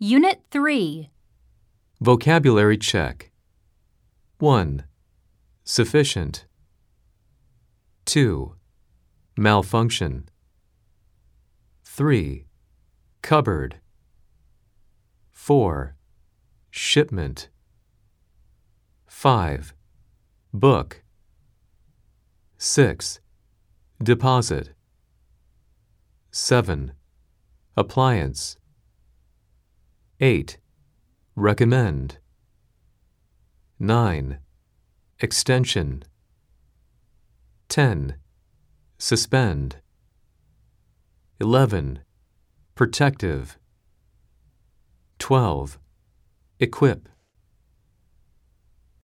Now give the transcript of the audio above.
Unit 3. Vocabulary check. 1. Sufficient. 2. Malfunction. 3. Cupboard. 4. Shipment. 5. Book. 6. Deposit. 7. Appliance. 8. Recommend. 9. Extension. 10. Suspend. 11. Protective. 12. Equip.